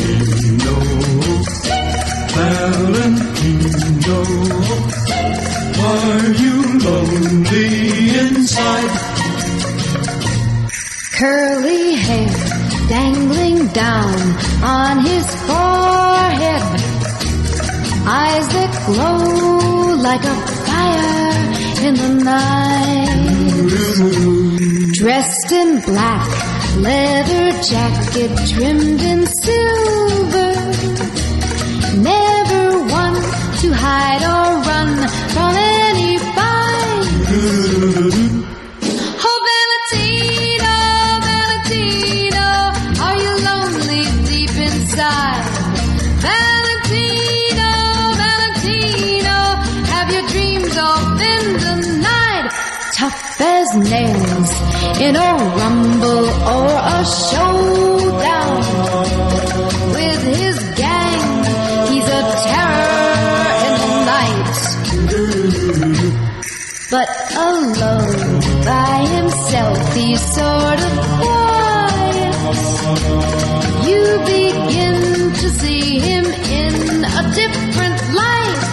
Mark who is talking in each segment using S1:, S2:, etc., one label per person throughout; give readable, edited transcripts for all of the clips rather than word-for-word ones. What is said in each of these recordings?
S1: Valentino, are you lonely inside?
S2: Curly hair dangling down on his forehead, eyes that glow like a fire in the night. Dressed in black, leather jacket trimmed in silver, never one to hide or run from any fight. Oh, Valentino, Valentino, are you lonely deep inside? Valentino, Valentino, have your dreams off in the night? Tough as nails in a rumble or a showdown. With his gang, he's a terror in the night. But alone by himself, he's sort of quiet. You begin to see him in a different light.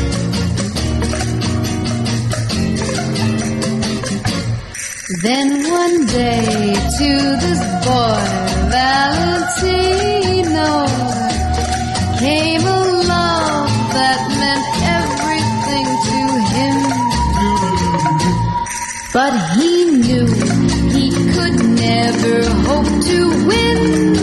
S2: Then one day to this boy, Valentino, came a love that meant everything to him. But he knew he could never hope to win.